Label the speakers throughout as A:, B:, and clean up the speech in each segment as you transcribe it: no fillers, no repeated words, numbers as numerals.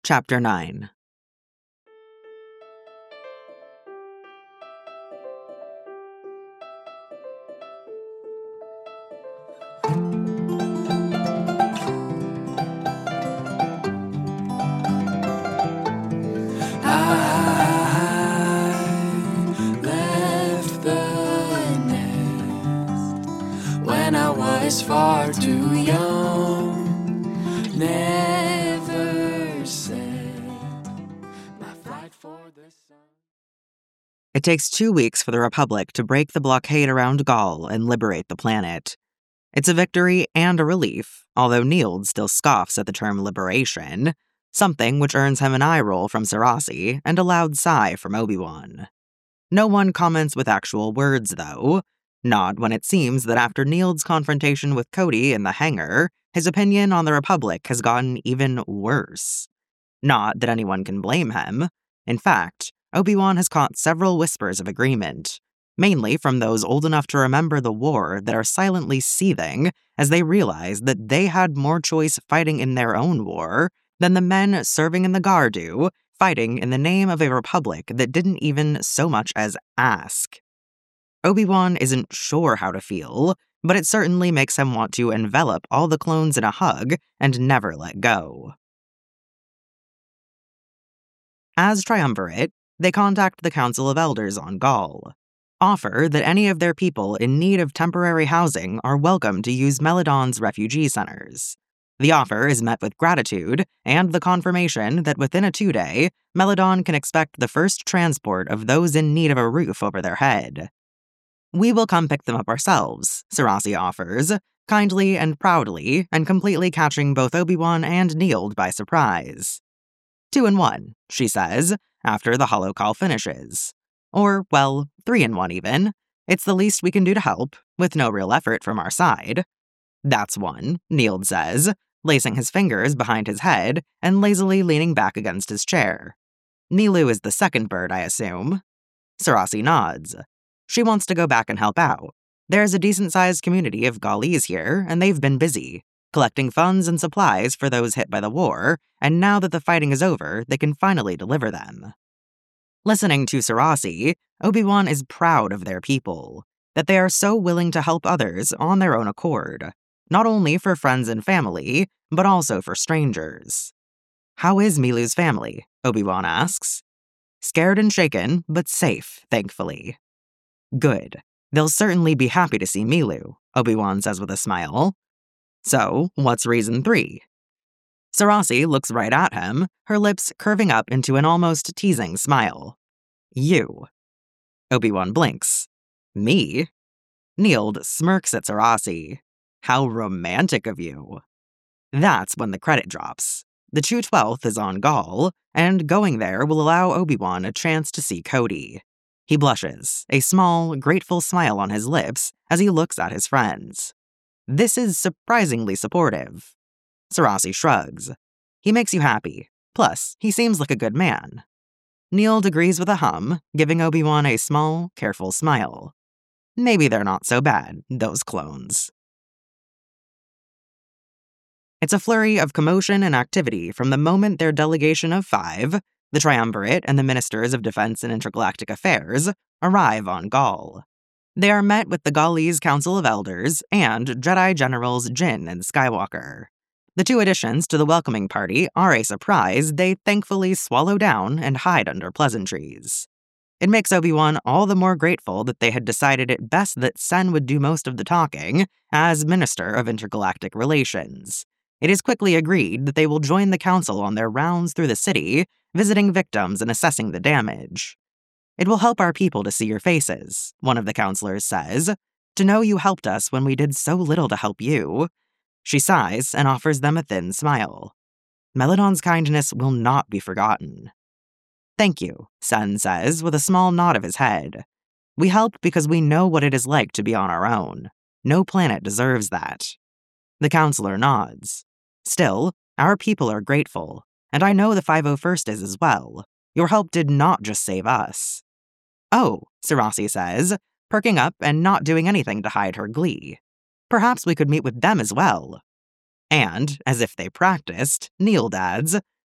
A: Chapter 9.
B: When I was far too young, never said my fight for the sun.
A: It takes 2 weeks for the Republic to break the blockade around Gaul and liberate the planet. It's a victory and a relief, although Neild still scoffs at the term liberation, something which earns him an eye roll from Cerasi and a loud sigh from Obi-Wan. No one comments with actual words, though. Not when it seems that after Neild's confrontation with Cody in the hangar, his opinion on the Republic has gotten even worse. Not that anyone can blame him. In fact, Obi-Wan has caught several whispers of agreement, mainly from those old enough to remember the war that are silently seething as they realize that they had more choice fighting in their own war than the men serving in the Guard do, fighting in the name of a republic that didn't even so much as ask. Obi-Wan isn't sure how to feel, but it certainly makes him want to envelop all the clones in a hug and never let go. As Triumvirate, they contact the Council of Elders on Gaul, offer that any of their people in need of temporary housing are welcome to use Meladon's refugee centers. The offer is met with gratitude and the confirmation that within a 2-day, Meladon can expect the first transport of those in need of a roof over their head. We will come pick them up ourselves, Cerasi offers, kindly and proudly, and completely catching both Obi-Wan and Neild by surprise. 2 in 1, she says, after the holocall finishes. Or, well, 3 in 1 even. It's the least we can do to help, with no real effort from our side. That's 1, Neild says, lacing his fingers behind his head and lazily leaning back against his chair. Nilou is the second bird, I assume. Cerasi nods. She wants to go back and help out. There's a decent-sized community of Gaullese here, and they've been busy, collecting funds and supplies for those hit by the war, and now that the fighting is over, they can finally deliver them. Listening to Cerasi, Obi-Wan is proud of their people, that they are so willing to help others on their own accord, not only for friends and family, but also for strangers. How is Milou's family? Obi-Wan asks. Scared and shaken, but safe, thankfully. Good. They'll certainly be happy to see Milou, Obi-Wan says with a smile. So, what's reason 3? Cerasi looks right at him, her lips curving up into an almost teasing smile. You. Obi-Wan blinks. Me? Neild smirks at Cerasi. How romantic of you. That's when the credit drops. The True 12th is on Gaul, and going there will allow Obi-Wan a chance to see Cody. He blushes, a small, grateful smile on his lips as he looks at his friends. This is surprisingly supportive. Cerasi shrugs. He makes you happy. Plus, he seems like a good man. Neild agrees with a hum, giving Obi-Wan a small, careful smile. Maybe they're not so bad, those clones. It's a flurry of commotion and activity from the moment their delegation of 5, the Triumvirate and the Ministers of Defense and Intergalactic Affairs, arrive on Gaul. They are met with the Gaullese Council of Elders and Jedi Generals Jyn and Skywalker. The 2 additions to the welcoming party are a surprise they thankfully swallow down and hide under pleasantries. It makes Obi-Wan all the more grateful that they had decided it best that Sen would do most of the talking as Minister of Intergalactic Relations. It is quickly agreed that they will join the Council on their rounds through the city, visiting victims and assessing the damage. It will help our people to see your faces, one of the counselors says, to know you helped us when we did so little to help you. She sighs and offers them a thin smile. Meladon's kindness will not be forgotten. Thank you, Sen says with a small nod of his head. We help because we know what it is like to be on our own. No planet deserves that. The counselor nods. Still, our people are grateful, and I know the 501st is as well. Your help did not just save us. Oh, Cerasi says, perking up and not doing anything to hide her glee. Perhaps we could meet with them as well. And, as if they practiced, Neild adds,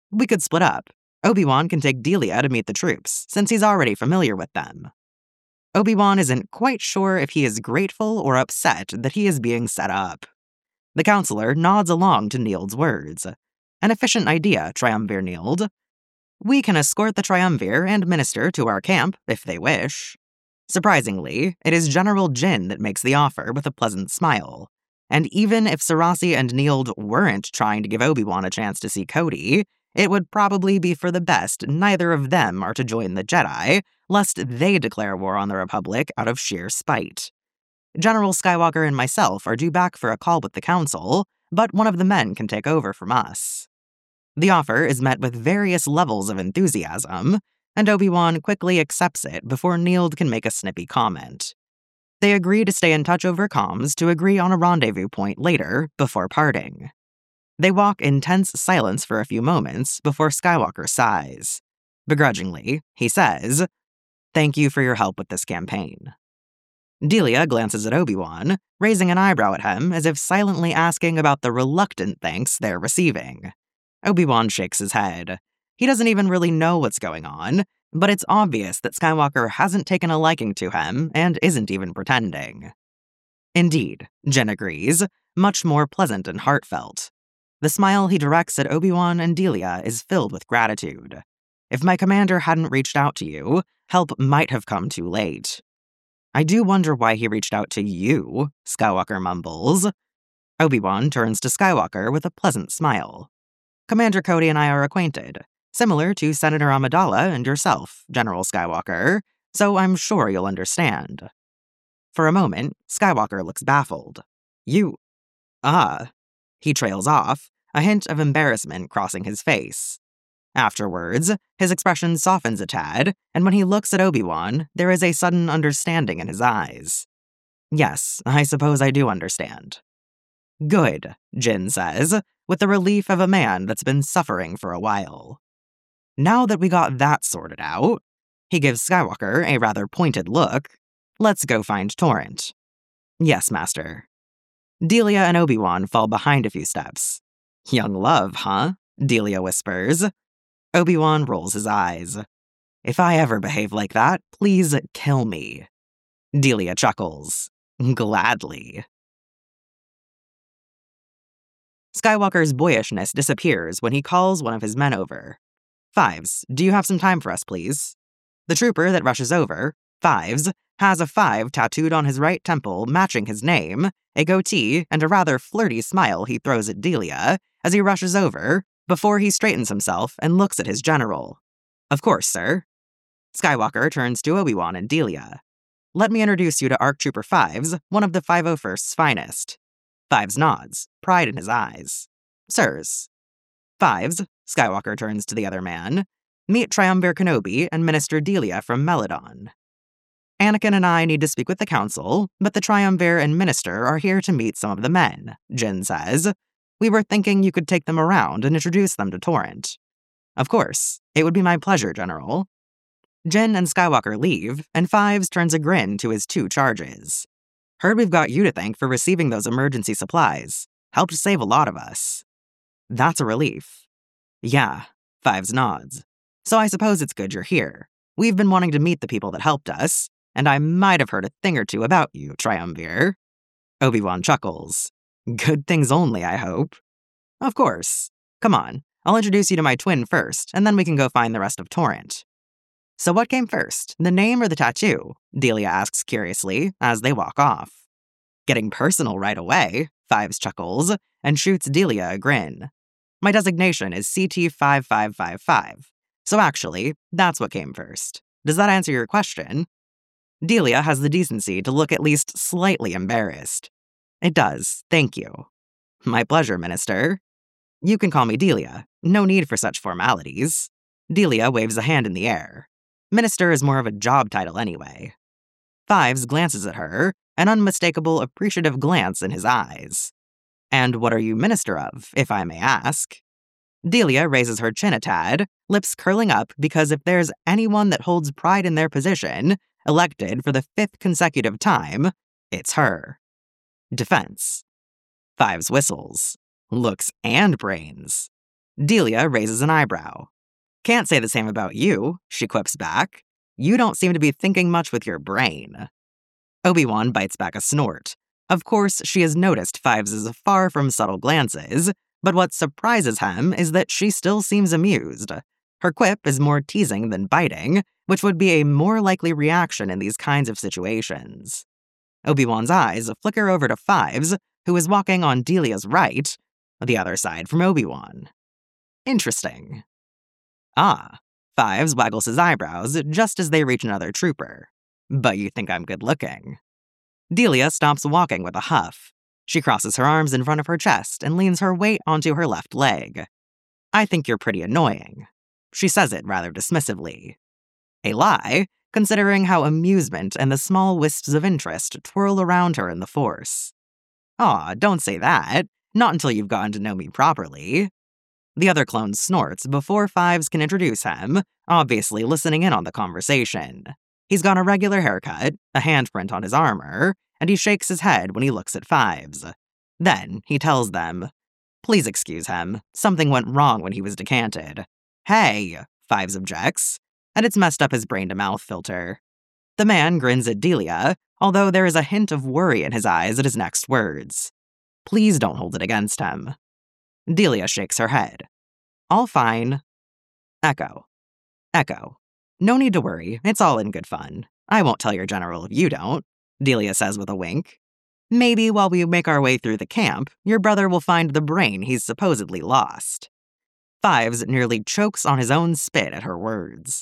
A: We could split up. Obi-Wan can take Delia to meet the troops, since he's already familiar with them. Obi-Wan isn't quite sure if he is grateful or upset that he is being set up. The counselor nods along to Neild's words. An efficient idea, Triumvir Neild. We can escort the Triumvir and Minister to our camp, if they wish. Surprisingly, it is General Jin that makes the offer with a pleasant smile. And even if Sarasi and Neild weren't trying to give Obi-Wan a chance to see Cody, it would probably be for the best neither of them are to join the Jedi, lest they declare war on the Republic out of sheer spite. General Skywalker and myself are due back for a call with the Council, but one of the men can take over from us. The offer is met with various levels of enthusiasm, and Obi-Wan quickly accepts it before Neild can make a snippy comment. They agree to stay in touch over comms to agree on a rendezvous point later, before parting. They walk in tense silence for a few moments before Skywalker sighs. Begrudgingly, he says, "Thank you for your help with this campaign." Delia glances at Obi-Wan, raising an eyebrow at him as if silently asking about the reluctant thanks they're receiving. Obi-Wan shakes his head. He doesn't even really know what's going on, but it's obvious that Skywalker hasn't taken a liking to him and isn't even pretending. Indeed, Jin agrees, much more pleasant and heartfelt. The smile he directs at Obi-Wan and Delia is filled with gratitude. If my commander hadn't reached out to you, help might have come too late. I do wonder why he reached out to you, Skywalker mumbles. Obi-Wan turns to Skywalker with a pleasant smile. Commander Cody and I are acquainted, similar to Senator Amidala and yourself, General Skywalker, so I'm sure you'll understand. For a moment, Skywalker looks baffled. You... He trails off, a hint of embarrassment crossing his face. Afterwards, his expression softens a tad, and when he looks at Obi-Wan, there is a sudden understanding in his eyes. Yes, I suppose I do understand. Good, Jin says, with the relief of a man that's been suffering for a while. Now that we got that sorted out, he gives Skywalker a rather pointed look. Let's go find Torrent. Yes, Master. Delia and Obi-Wan fall behind a few steps. Young love, huh? Delia whispers. Obi-Wan rolls his eyes. If I ever behave like that, please kill me. Delia chuckles. Gladly. Skywalker's boyishness disappears when he calls one of his men over. Fives, do you have some time for us, please? The trooper that rushes over, Fives, has a 5 tattooed on his right temple matching his name, a goatee, and a rather flirty smile he throws at Delia as he rushes over, before he straightens himself and looks at his general. Of course, sir. Skywalker turns to Obi-Wan and Delia. Let me introduce you to ARC Trooper Fives, one of the 501st's finest. Fives nods, pride in his eyes. Sirs. Fives, Skywalker turns to the other man. Meet Triumvir Kenobi and Minister Delia from Meladon. Anakin and I need to speak with the Council, but the Triumvir and Minister are here to meet some of the men, Jin says. We were thinking you could take them around and introduce them to Torrent. Of course, it would be my pleasure, General. Jin and Skywalker leave, and Fives turns a grin to his 2 charges. Heard we've got you to thank for receiving those emergency supplies. Helped save a lot of us. That's a relief. Yeah, Fives nods. So I suppose it's good you're here. We've been wanting to meet the people that helped us, and I might have heard a thing or two about you, Triumvir. Obi-Wan chuckles. Good things only, I hope. Of course. Come on, I'll introduce you to my twin first, and then we can go find the rest of Torrent. So what came first, the name or the tattoo? Delia asks curiously as they walk off. Getting personal right away, Fives chuckles, and shoots Delia a grin. My designation is CT-5555, so actually, that's what came first. Does that answer your question? Delia has the decency to look at least slightly embarrassed. It does, thank you. My pleasure, Minister. You can call me Delia. No need for such formalities. Delia waves a hand in the air. Minister is more of a job title anyway. Fives glances at her, an unmistakable appreciative glance in his eyes. And what are you Minister of, if I may ask? Delia raises her chin a tad, lips curling up because if there's anyone that holds pride in their position, elected for the 5th consecutive time, it's her. Defense. Fives whistles. Looks and brains. Delia raises an eyebrow. Can't say the same about you, she quips back. You don't seem to be thinking much with your brain. Obi-Wan bites back a snort. Of course, she has noticed Fives' far from subtle glances, but what surprises him is that she still seems amused. Her quip is more teasing than biting, which would be a more likely reaction in these kinds of situations. Obi-Wan's eyes flicker over to Fives, who is walking on Delia's right, the other side from Obi-Wan. Interesting. Ah, Fives waggles his eyebrows just as they reach another trooper. But you think I'm good-looking. Delia stops walking with a huff. She crosses her arms in front of her chest and leans her weight onto her left leg. I think you're pretty annoying. She says it rather dismissively. A lie, considering how amusement and the small wisps of interest twirl around her in the Force. Aw, don't say that. Not until you've gotten to know me properly. The other clone snorts before Fives can introduce him, obviously listening in on the conversation. He's got a regular haircut, a handprint on his armor, and he shakes his head when he looks at Fives. Then he tells them, "Please excuse him. Something went wrong when he was decanted." "Hey," Fives objects, and it's messed up his brain-to-mouth filter. The man grins at Delia, although there is a hint of worry in his eyes at his next words. Please don't hold it against him. Delia shakes her head. All fine. Echo. No need to worry, it's all in good fun. I won't tell your general if you don't, Delia says with a wink. Maybe while we make our way through the camp, your brother will find the brain he's supposedly lost. Fives nearly chokes on his own spit at her words.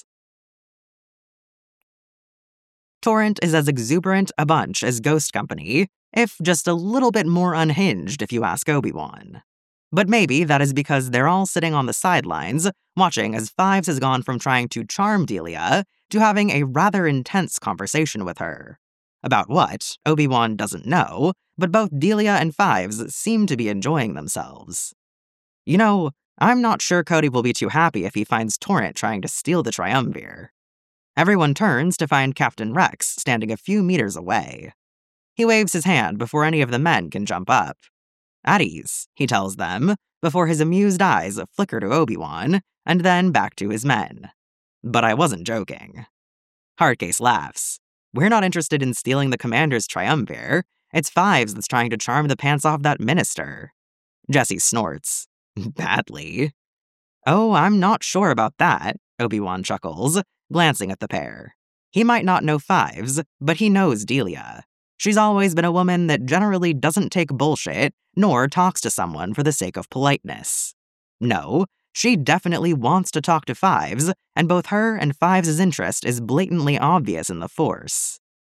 A: Torrent is as exuberant a bunch as Ghost Company, if just a little bit more unhinged if you ask Obi-Wan. But maybe that is because they're all sitting on the sidelines, watching as Fives has gone from trying to charm Delia to having a rather intense conversation with her. About what, Obi-Wan doesn't know, but both Delia and Fives seem to be enjoying themselves. You know, I'm not sure Cody will be too happy if he finds Torrent trying to steal the Triumvir. Everyone turns to find Captain Rex standing a few meters away. He waves his hand before any of the men can jump up. At ease, he tells them, before his amused eyes flicker to Obi-Wan, and then back to his men. But I wasn't joking. Hardcase laughs. We're not interested in stealing the commander's Triumvir. It's Fives that's trying to charm the pants off that minister. Jesse snorts. Badly. Oh, I'm not sure about that, Obi-Wan chuckles, glancing at the pair. He might not know Fives, but he knows Delia. She's always been a woman that generally doesn't take bullshit, nor talks to someone for the sake of politeness. No, she definitely wants to talk to Fives, and both her and Fives' interest is blatantly obvious in the Force.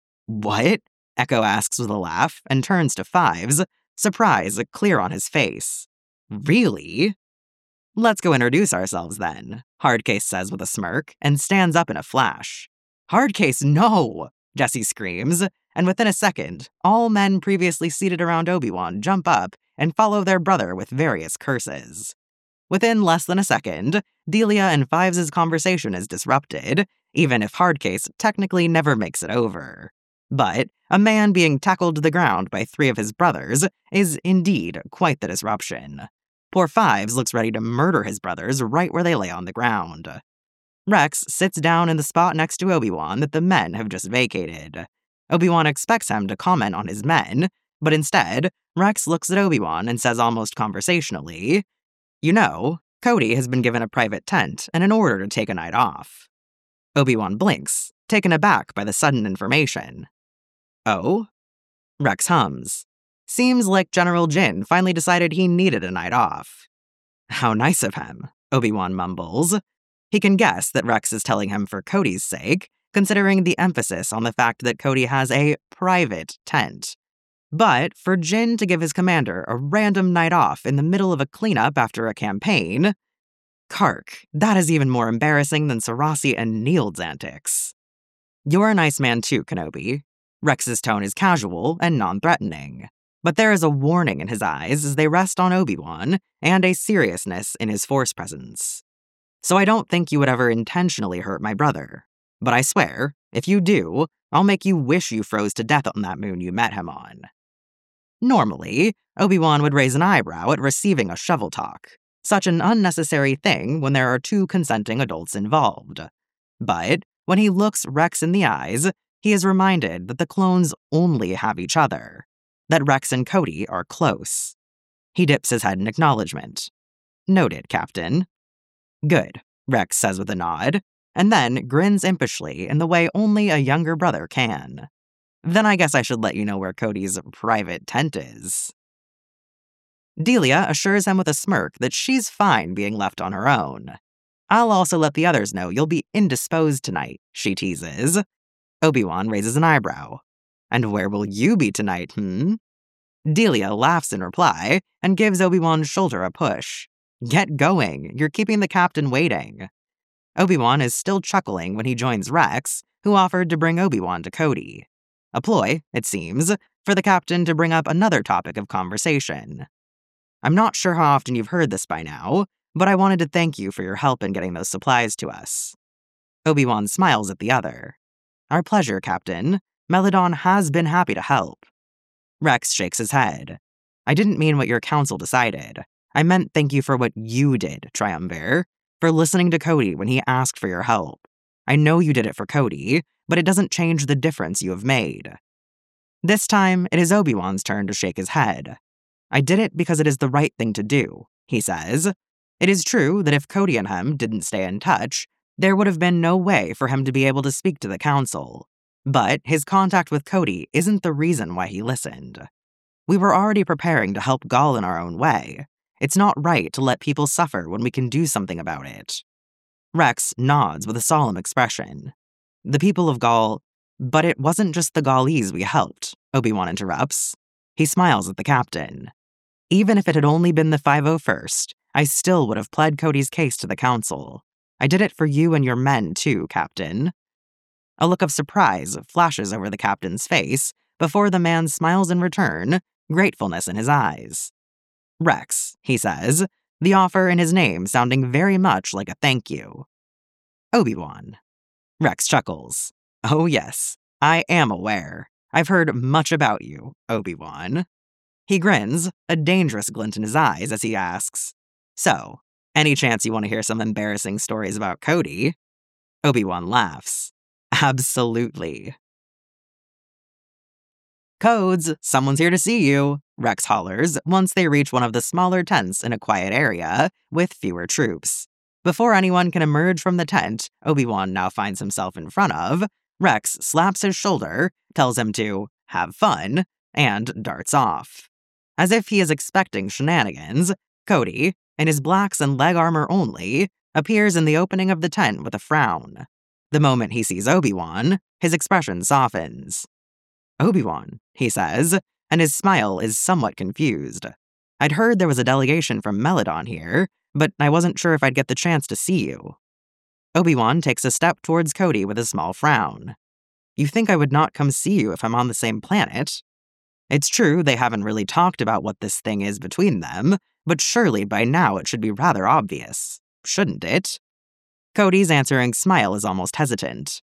A: What? Echo asks with a laugh and turns to Fives, surprise clear on his face. Really? Let's go introduce ourselves then, Hardcase says with a smirk, and stands up in a flash. Hardcase, no! Jesse screams, and within a second, all men previously seated around Obi-Wan jump up and follow their brother with various curses. Within less than a second, Delia and Fives' conversation is disrupted, even if Hardcase technically never makes it over. But a man being tackled to the ground by 3 of his brothers is indeed quite the disruption. Poor Fives looks ready to murder his brothers right where they lay on the ground. Rex sits down in the spot next to Obi-Wan that the men have just vacated. Obi-Wan expects him to comment on his men, but instead, Rex looks at Obi-Wan and says almost conversationally, You know, Cody has been given a private tent and an order to take a night off. Obi-Wan blinks, taken aback by the sudden information. Oh? Rex hums. Seems like General Jin finally decided he needed a night off. How nice of him, Obi-Wan mumbles. He can guess that Rex is telling him for Cody's sake, considering the emphasis on the fact that Cody has a private tent. But for Jin to give his commander a random night off in the middle of a cleanup after a campaign, Kark, that is even more embarrassing than Sarasi and Neild's antics. You're a nice man too, Kenobi. Rex's tone is casual and non-threatening, but there is a warning in his eyes as they rest on Obi-Wan, and a seriousness in his Force presence. So I don't think you would ever intentionally hurt my brother. But I swear, if you do, I'll make you wish you froze to death on that moon you met him on. Normally, Obi-Wan would raise an eyebrow at receiving a shovel talk. Such an unnecessary thing when there are two consenting adults involved. But when he looks Rex in the eyes, he is reminded that the clones only have each other, that Rex and Cody are close. He dips his head in acknowledgement. Noted, Captain. Good, Rex says with a nod, and then grins impishly in the way only a younger brother can. Then I guess I should let you know where Cody's private tent is. Delia assures him with a smirk that she's fine being left on her own. I'll also let the others know you'll be indisposed tonight, she teases. Obi-Wan raises an eyebrow. And where will you be tonight, Delia laughs in reply and gives Obi-Wan's shoulder a push. Get going, you're keeping the captain waiting. Obi-Wan is still chuckling when he joins Rex, who offered to bring Obi-Wan to Cody. A ploy, it seems, for the captain to bring up another topic of conversation. I'm not sure how often you've heard this by now, but I wanted to thank you for your help in getting those supplies to us. Obi-Wan smiles at the other. Our pleasure, Captain. Meladon has been happy to help. Rex shakes his head. I didn't mean what your council decided. I meant thank you for what you did, Triumvir, for listening to Cody when he asked for your help. I know you did it for Cody, but it doesn't change the difference you have made. This time, it is Obi-Wan's turn to shake his head. I did it because it is the right thing to do, he says. It is true that if Cody and him didn't stay in touch, there would have been no way for him to be able to speak to the council. But his contact with Cody isn't the reason why he listened. We were already preparing to help Gaul in our own way. It's not right to let people suffer when we can do something about it. Rex nods with a solemn expression. The people of Gaul, but it wasn't just the Gaullese we helped, Obi-Wan interrupts. He smiles at the captain. Even if it had only been the 501st, I still would have pled Cody's case to the council. I did it for you and your men too, Captain. A look of surprise flashes over the captain's face before the man smiles in return, gratefulness in his eyes. Rex, he says, the offer in his name sounding very much like a thank you. Obi-Wan. Rex chuckles. Oh yes, I am aware. I've heard much about you, Obi-Wan. He grins, a dangerous glint in his eyes as he asks, So, any chance you want to hear some embarrassing stories about Cody? Obi-Wan laughs. Absolutely. Codes, someone's here to see you, Rex hollers once they reach one of the smaller tents in a quiet area with fewer troops. Before anyone can emerge from the tent Obi-Wan now finds himself in front of, Rex slaps his shoulder, tells him to have fun, and darts off. As if he is expecting shenanigans, Cody, in his blacks and leg armor only, appears in the opening of the tent with a frown. The moment he sees Obi-Wan, his expression softens. Obi-Wan, he says, and his smile is somewhat confused. I'd heard there was a delegation from Meladon here, but I wasn't sure if I'd get the chance to see you. Obi-Wan takes a step towards Cody with a small frown. You think I would not come see you if I'm on the same planet? It's true they haven't really talked about what this thing is between them, but surely by now it should be rather obvious, shouldn't it? Cody's answering smile is almost hesitant.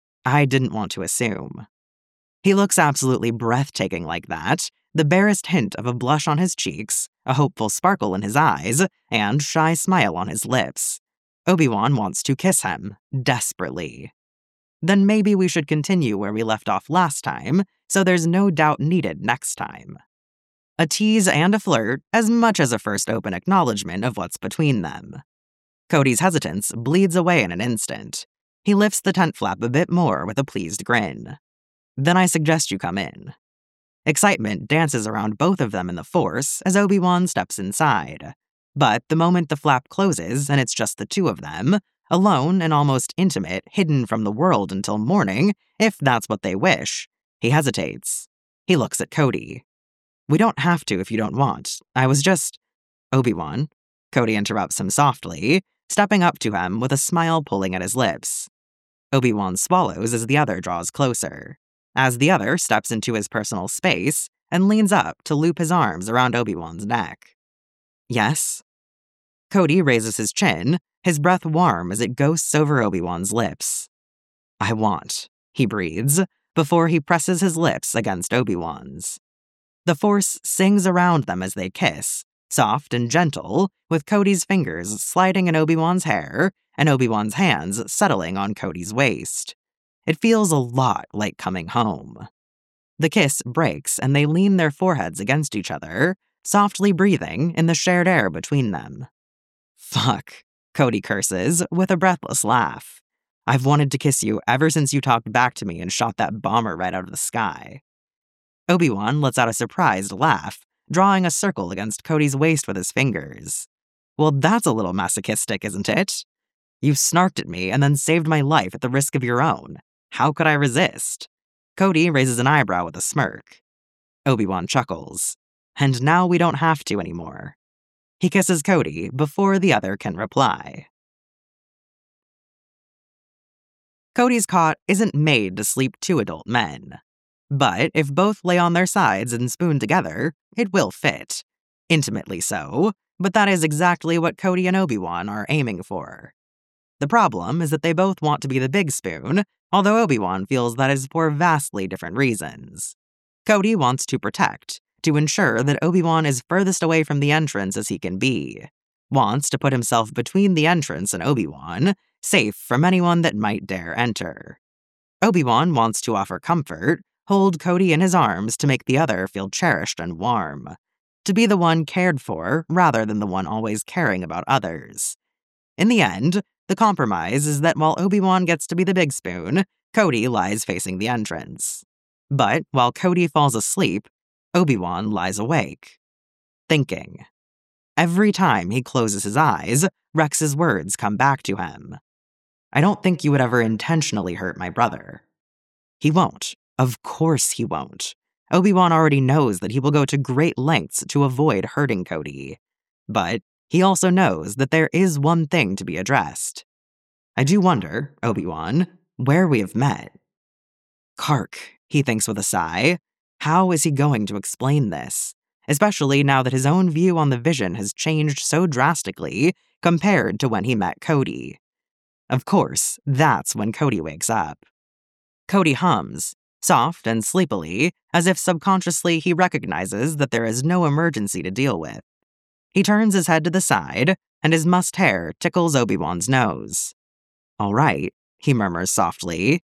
A: I didn't want to assume. He looks absolutely breathtaking like that, the barest hint of a blush on his cheeks, a hopeful sparkle in his eyes, and shy smile on his lips. Obi-Wan wants to kiss him, desperately. Then maybe we should continue where we left off last time, so there's no doubt needed next time. A tease and a flirt, as much as a first open acknowledgement of what's between them. Cody's hesitance bleeds away in an instant. He lifts the tent flap a bit more with a pleased grin. Then I suggest you come in. Excitement dances around both of them in the Force as Obi-Wan steps inside. But the moment the flap closes and it's just the two of them, alone and almost intimate, hidden from the world until morning, if that's what they wish, he hesitates. He looks at Cody. We don't have to if you don't want. I was just... Obi-Wan. Cody interrupts him softly, stepping up to him with a smile pulling at his lips. Obi-Wan swallows as the other draws closer. As the other steps into his personal space and leans up to loop his arms around Obi-Wan's neck. Yes? Cody raises his chin, his breath warm as it ghosts over Obi-Wan's lips. I want, he breathes, before he presses his lips against Obi-Wan's. The Force sings around them as they kiss, soft and gentle, with Cody's fingers sliding in Obi-Wan's hair and Obi-Wan's hands settling on Cody's waist. It feels a lot like coming home. The kiss breaks and they lean their foreheads against each other, softly breathing in the shared air between them. Fuck, Cody curses with a breathless laugh. I've wanted to kiss you ever since you talked back to me and shot that bomber right out of the sky. Obi-Wan lets out a surprised laugh, drawing a circle against Cody's waist with his fingers. Well, that's a little masochistic, isn't it? You snarked at me and then saved my life at the risk of your own. How could I resist? Cody raises an eyebrow with a smirk. Obi-Wan chuckles. And now we don't have to anymore. He kisses Cody before the other can reply. Cody's cot isn't made to sleep two adult men. But if both lay on their sides and spoon together, it will fit. Intimately so, but that is exactly what Cody and Obi-Wan are aiming for. The problem is that they both want to be the big spoon, although Obi-Wan feels that is for vastly different reasons. Cody wants to protect, to ensure that Obi-Wan is furthest away from the entrance as he can be. Wants to put himself between the entrance and Obi-Wan, safe from anyone that might dare enter. Obi-Wan wants to offer comfort, hold Cody in his arms to make the other feel cherished and warm. To be the one cared for rather than the one always caring about others. In the end, the compromise is that while Obi-Wan gets to be the big spoon, Cody lies facing the entrance. But while Cody falls asleep, Obi-Wan lies awake, thinking. Every time he closes his eyes, Rex's words come back to him. I don't think you would ever intentionally hurt my brother. He won't. Of course he won't. Obi-Wan already knows that he will go to great lengths to avoid hurting Cody. But he also knows that there is one thing to be addressed. I do wonder, Obi-Wan, where we have met. Kark, he thinks with a sigh. How is he going to explain this? Especially now that his own view on the Vision has changed so drastically compared to when he met Cody. Of course, that's when Cody wakes up. Cody hums, soft and sleepily, as if subconsciously he recognizes that there is no emergency to deal with. He turns his head to the side, and his mussed hair tickles Obi-Wan's nose. All right, he murmurs softly.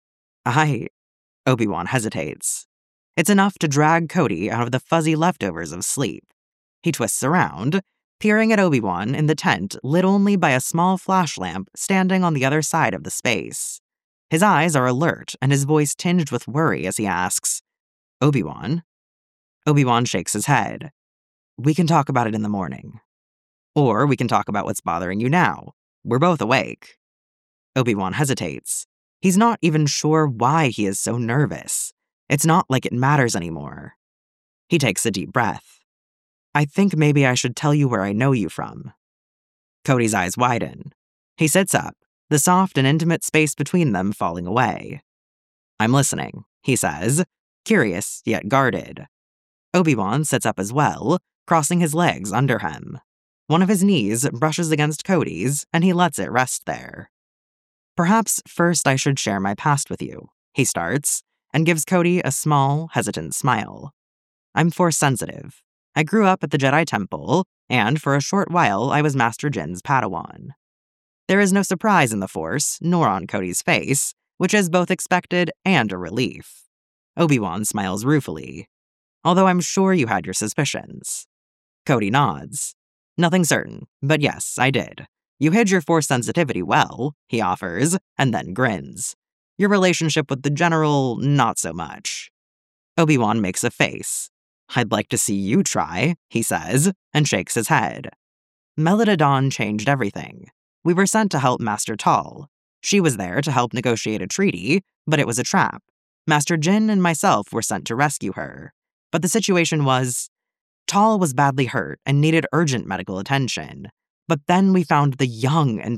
A: Obi-Wan hesitates. It's enough to drag Cody out of the fuzzy leftovers of sleep. He twists around, peering at Obi-Wan in the tent lit only by a small flash lamp standing on the other side of the space. His eyes are alert and his voice tinged with worry as he asks, Obi-Wan? Obi-Wan shakes his head. We can talk about it in the morning. Or we can talk about what's bothering you now. We're both awake. Obi-Wan hesitates. He's not even sure why he is so nervous. It's not like it matters anymore. He takes a deep breath. I think maybe I should tell you where I know you from. Cody's eyes widen. He sits up, the soft and intimate space between them falling away. I'm listening, he says, curious yet guarded. Obi-Wan sits up as well, crossing his legs under him. One of his knees brushes against Cody's, and he lets it rest there. Perhaps first I should share my past with you, he starts, and gives Cody a small, hesitant smile. I'm Force-sensitive. I grew up at the Jedi Temple, and for a short while I was Master Jin's Padawan. There is no surprise in the Force, nor on Cody's face, which is both expected and a relief. Obi-Wan smiles ruefully. Although I'm sure you had your suspicions. Cody nods. Nothing certain, but yes, I did. You hid your Force sensitivity well, he offers, and then grins. Your relationship with the General, not so much. Obi-Wan makes a face. I'd like to see you try, he says, and shakes his head. Melida Dawn changed everything. We were sent to help Master Tal. She was there to help negotiate a treaty, but it was a trap. Master Jin and myself were sent to rescue her. But the situation was, Tal was badly hurt and needed urgent medical attention. But then we found the young and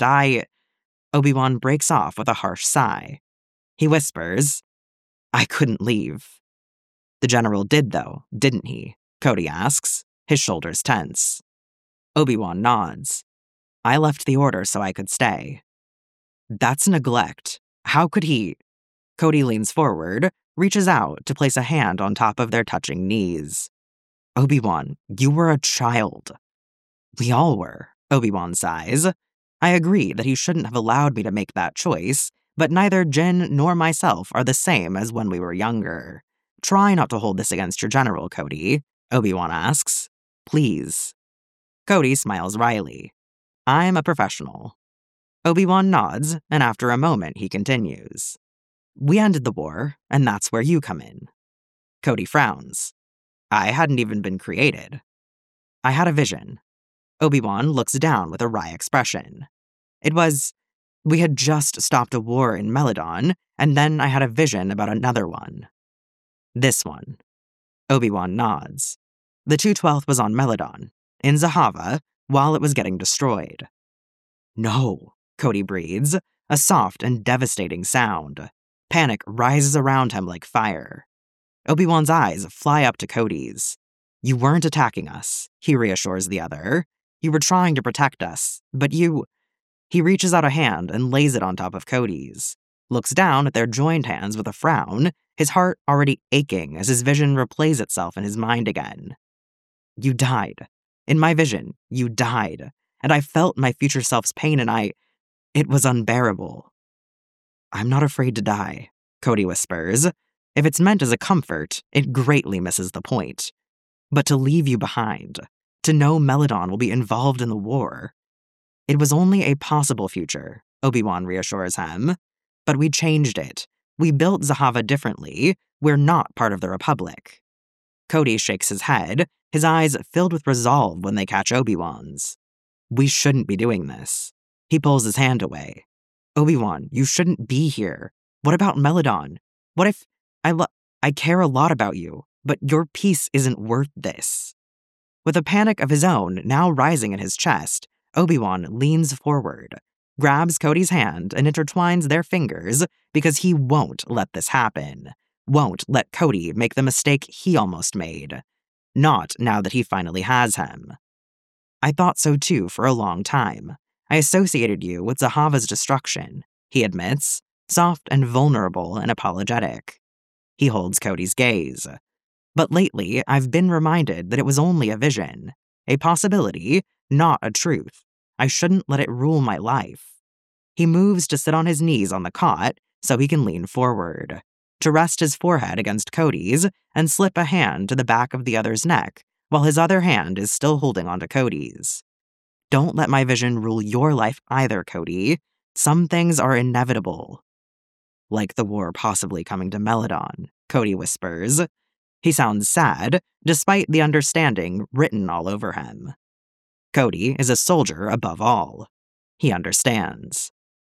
A: Obi-Wan breaks off with a harsh sigh. He whispers, I couldn't leave. The General did, though, didn't he? Cody asks, his shoulders tense. Obi-Wan nods. I left the order so I could stay. That's neglect. How could he? Cody leans forward, reaches out to place a hand on top of their touching knees. Obi-Wan, you were a child. We all were, Obi-Wan sighs. I agree that he shouldn't have allowed me to make that choice, but neither Jin nor myself are the same as when we were younger. Try not to hold this against your general, Cody, Obi-Wan asks. Please. Cody smiles wryly. I'm a professional. Obi-Wan nods, and after a moment he continues. We ended the war, and that's where you come in. Cody frowns. I hadn't even been created. I had a vision. Obi-Wan looks down with a wry expression. We had just stopped a war in Meladon, and then I had a vision about another one. This one. Obi-Wan nods. The 212th was on Meladon, in Zahava, while it was getting destroyed. No, Cody breathes, a soft and devastating sound. Panic rises around him like fire. Obi-Wan's eyes fly up to Cody's. You weren't attacking us, he reassures the other. You were trying to protect us, but you... He reaches out a hand and lays it on top of Cody's, looks down at their joined hands with a frown, his heart already aching as his vision replays itself in his mind again. You died. In my vision, you died, and I felt my future self's pain and it was unbearable. I'm not afraid to die, Cody whispers. If it's meant as a comfort, it greatly misses the point. But to leave you behind, to know Meladon will be involved in the war. It was only a possible future, Obi-Wan reassures him. But we changed it. We built Zahava differently. We're not part of the Republic. Cody shakes his head, his eyes filled with resolve when they catch Obi-Wan's. We shouldn't be doing this. He pulls his hand away. Obi-Wan, you shouldn't be here. What about Meladon? What if... I care a lot about you, but your peace isn't worth this. With a panic of his own now rising in his chest, Obi-Wan leans forward, grabs Cody's hand and intertwines their fingers because he won't let this happen. Won't let Cody make the mistake he almost made. Not now that he finally has him. I thought so too for a long time. I associated you with Zahava's destruction, he admits, soft and vulnerable and apologetic. He holds Cody's gaze. But lately, I've been reminded that it was only a vision, a possibility, not a truth. I shouldn't let it rule my life. He moves to sit on his knees on the cot so he can lean forward, to rest his forehead against Cody's and slip a hand to the back of the other's neck while his other hand is still holding onto Cody's. Don't let my vision rule your life either, Cody. Some things are inevitable. Like the war possibly coming to Meladon, Cody whispers. He sounds sad, despite the understanding written all over him. Cody is a soldier above all. He understands.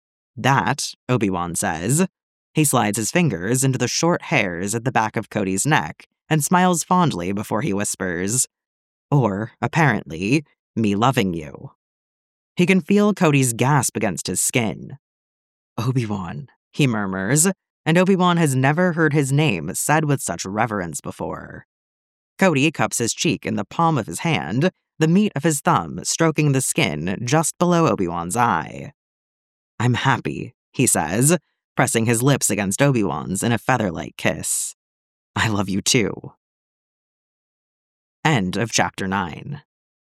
A: That, Obi-Wan says. He slides his fingers into the short hairs at the back of Cody's neck and smiles fondly before he whispers, or, apparently, me loving you. He can feel Cody's gasp against his skin. Obi-Wan, he murmurs, and Obi-Wan has never heard his name said with such reverence before. Cody cups his cheek in the palm of his hand, the meat of his thumb stroking the skin just below Obi-Wan's eye. I'm happy, he says, pressing his lips against Obi-Wan's in a feather-like kiss. I love you too. End of Chapter 9.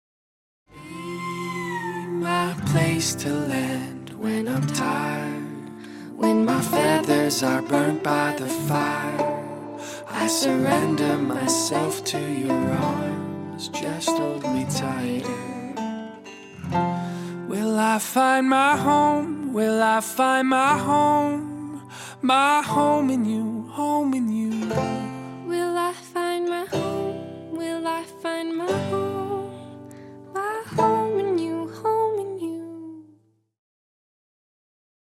B: My place to land when I'm tired, when my feathers are burnt by the fire. I surrender myself to your arms, just hold me tighter. Will I find my home? Will I find my home? My home in you, home in you.